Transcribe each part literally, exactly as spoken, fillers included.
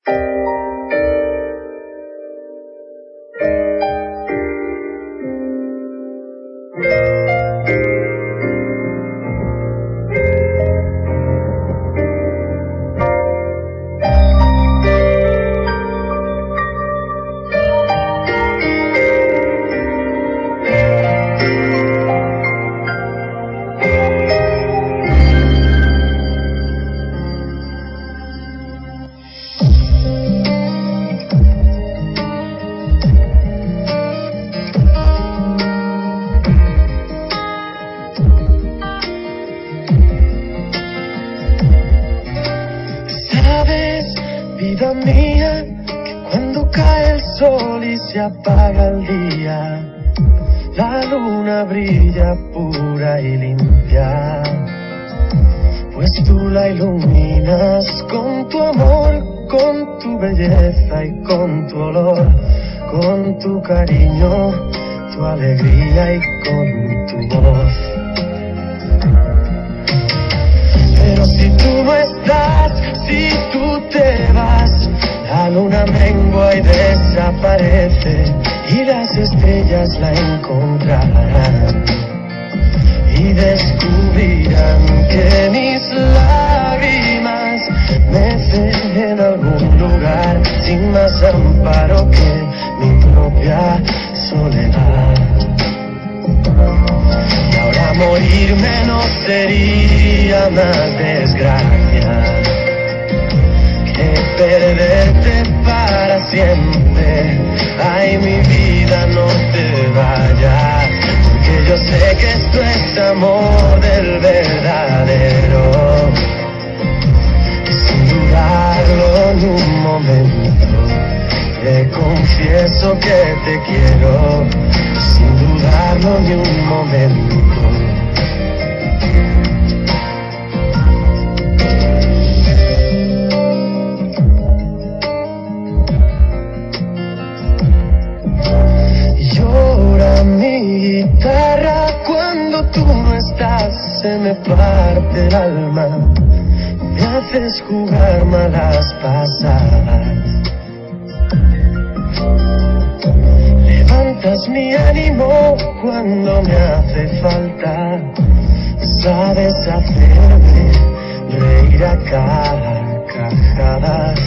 Vida mía, que cuando cae el sol y se apaga el día, la luna brilla pura y limpia, pues tú la iluminas con tu amor, con tu belleza y con tu olor, con tu cariño, tu alegría y con tu voz. Pero si tú no estás, si tú te vas, la luna mengua y desaparece, y las estrellas la encontrarán y descubrirán que mis lágrimas mecen en algún lugar sin más amparo que mi propia soledad. Y ahora morirme no sería más desgracia que perderte para siempre. Ay, mi vida, no te vayas, porque yo sé que esto es amor del verdadero. Y sin dudarlo ni un momento, te confieso que te quiero, sin dudarlo ni un momento. Llora mi guitarra cuando tú no estás, se me parte el alma, me haces jugar malas pasadas. Levantas mi ánimo cuando me hace falta, sabes hacerme reír a carcajadas.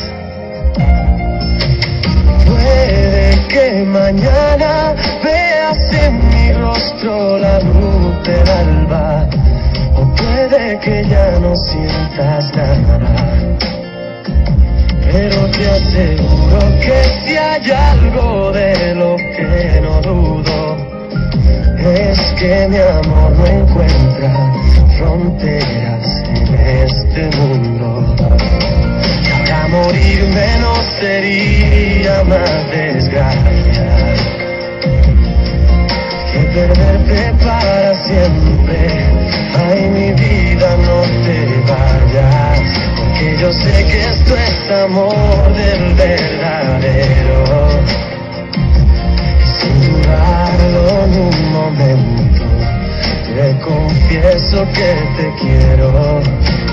Puede que mañana veas en mi rostro la luz del alba, o puede que ya no sientas nada, pero te aseguro que si hay algo de lo que no dudo, es que mi amor no encuentra fronteras en este mundo. Y ahora morirme no sería más desgracia que perderte para siempre. Ay, mi vida, no te vayas, porque yo sé que esto es amor del verdadero. Y sin dudarlo ni un momento, te confieso que te quiero.